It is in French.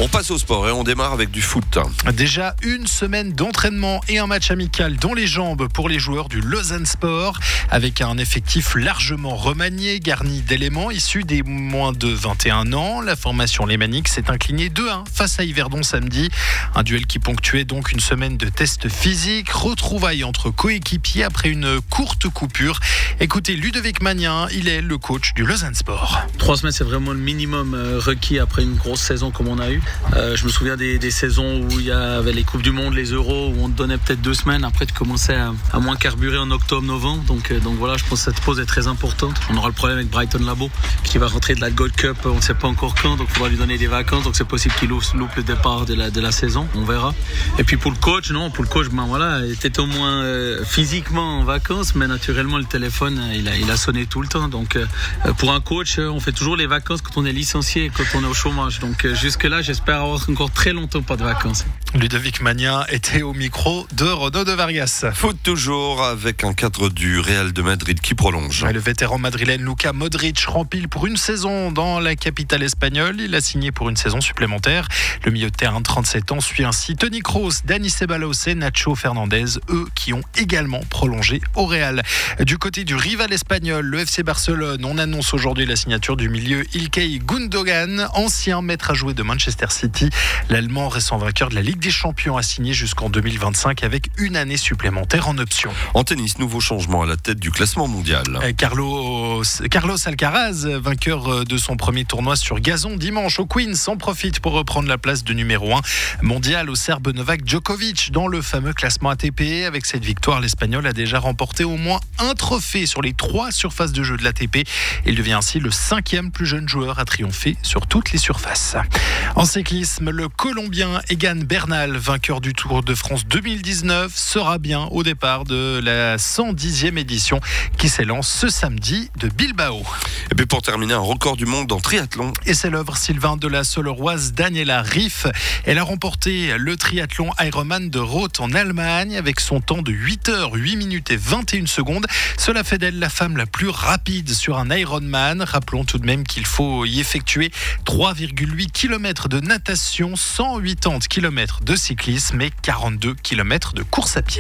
On passe au sport et on démarre avec du foot. Déjà une semaine d'entraînement et un match amical dans les jambes pour les joueurs du Lausanne Sport, avec un effectif largement remanié, garni d'éléments issus des moins de 21 ans. La formation lémanique s'est inclinée 2-1 face à Yverdon samedi. Un duel qui ponctuait donc une semaine de tests physiques, retrouvailles entre coéquipiers après une courte coupure. Écoutez Ludovic Magnin, il est le coach du Lausanne Sport. 3 semaines, c'est vraiment le minimum requis après une grosse saison comme on a eu. Je me souviens des saisons où il y avait les Coupes du Monde, les Euros, où on te donnait peut-être 2 semaines. Après, tu commençais à moins carburer en octobre, novembre. Donc voilà, je pense que cette pause est très importante. On aura le problème avec Brighton Labo, qui va rentrer de la Gold Cup, on ne sait pas encore quand, donc il faudra lui donner des vacances. Donc c'est possible qu'il loupe le départ de la saison, on verra. Et puis pour le coach, il était au moins physiquement en vacances, mais naturellement le téléphone, il a sonné tout le temps. Donc pour un coach, on fait toujours les vacances quand on est licencié et quand on est au chômage. Donc jusque-là, j'espère avoir encore très longtemps pas de vacances. Ludovic Magnin était au micro de Renaud de Vargas. Foot toujours avec un cadre du Real de Madrid qui prolonge. Le vétéran madrilène Luka Modric rempile pour une saison dans la capitale espagnole. Il a signé pour une saison supplémentaire. Le milieu de terrain de 37 ans suit ainsi Toni Kroos, Dani Ceballos et Nacho Fernandez, eux qui ont également prolongé au Real. Du côté du rival espagnol, le FC Barcelone, on annonce aujourd'hui la signature du milieu Ilkay Gundogan, ancien maître à jouer de Manchester City. L'Allemand, récent vainqueur de la Ligue des Champions, a signé jusqu'en 2025 avec une année supplémentaire en option. En tennis, nouveau changement à la tête du classement mondial. Carlos Alcaraz, vainqueur de son premier tournoi sur gazon dimanche au Queens, en profite pour reprendre la place de numéro 1 mondial au Serbe Novak Djokovic dans le fameux classement ATP. Avec cette victoire, l'Espagnol a déjà remporté au moins un trophée sur les 3 surfaces de jeu de l'ATP. Il devient ainsi le 5e plus jeune joueur à triompher sur toutes les surfaces. En cyclisme, le Colombien Egan Bernal, vainqueur du Tour de France 2019, sera bien au départ de la 110e édition qui s'élance ce samedi de Bilbao. Et puis pour terminer, un record du monde en triathlon. Et c'est l'œuvre Sylvain de la Soleroise Daniela Riff. Elle a remporté le triathlon Ironman de Roth en Allemagne avec son temps de 8h, 8 minutes et 21 secondes. Cela fait d'elle la femme la plus rapide sur un Ironman. Rappelons tout de même qu'il faut y effectuer 3,8 km de natation, 180 km de cyclisme et 42 km de course à pied.